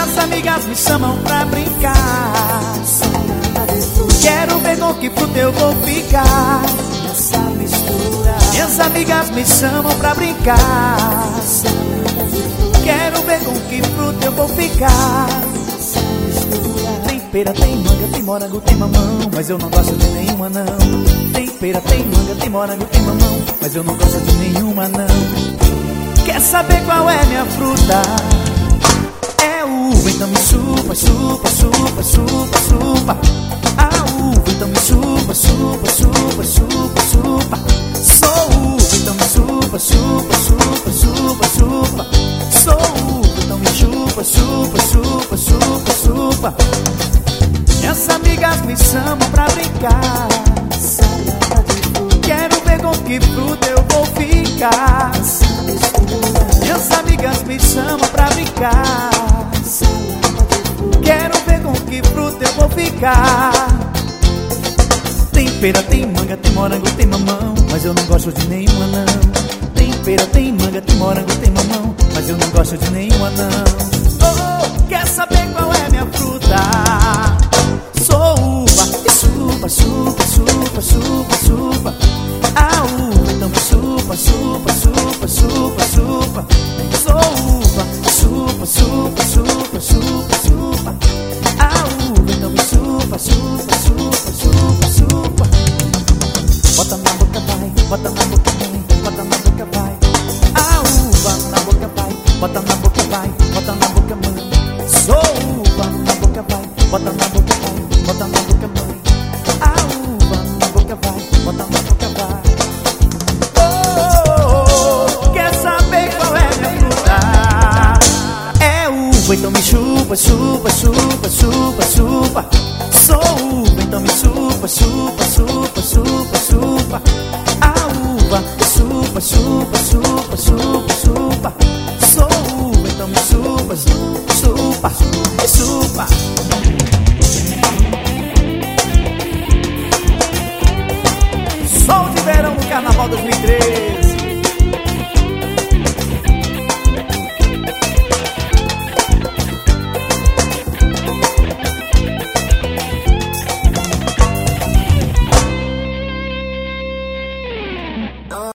Minhas amigas me chamam pra brincar. Quero ver com que fruta eu vou ficar nessa mistura. Minhas amigas me chamam pra brincar. Quero ver com que fruta eu vou ficar nessa mistura. Tem pera, tem manga, tem morango, tem mamão, mas eu não gosto de nenhuma não. Tem pera, tem manga, tem morango, tem mamão, mas eu não gosto de nenhuma não. Quer saber qual é minha fruta? É uva, então me chupa, chupa, chupa, chupa, chupa. A uva, então me chupa, chupa, chupa, chupa, chupa. Sou uva, então me chupa, chupa, chupa, chupa, chupa. Sou uva, então me chupa, chupa, chupa, chupa, chupa. Minhas amigas me chamam pra brincar. Quero ver com que fruta eu vou ficar. Minhas amigas me chamam pra brincar. Quero ver com que fruta eu vou ficar. Tem pera, tem manga, tem morango, tem mamão, mas eu não gosto de nenhuma não. Tem pera, tem manga, tem morango, tem mamão, mas eu não gosto de nenhuma não. Oh, quer saber qual é minha fruta? Sou uva, chupa, chupa, chupa, chupa, chupa. A uva, então me chupa, chupa, chupa, chupa, chupa. Sou uva, chupa, chupa, chupa, chupa, chupa. A uva, então me chupa, chupa, chupa, chupa, chupa. Bota na boca, vai, bota na boca, vai, bota na boca, vai. A uva na boca, vai, bota na boca, vai, bota na boca, mãe. Sou uva na boca, vai, bota na boca, vai, bota na boca, mãe. A uva na boca, vai, bota na boca, vai. Oh, quer saber qual é minha fruta? É uva, então me chupa, chupa, chupa, chupa, chupa. Sou uva, então me chupa, chupa, chupa, chupa, chupa. A uva, chupa, chupa, chupa, chupa, chupa.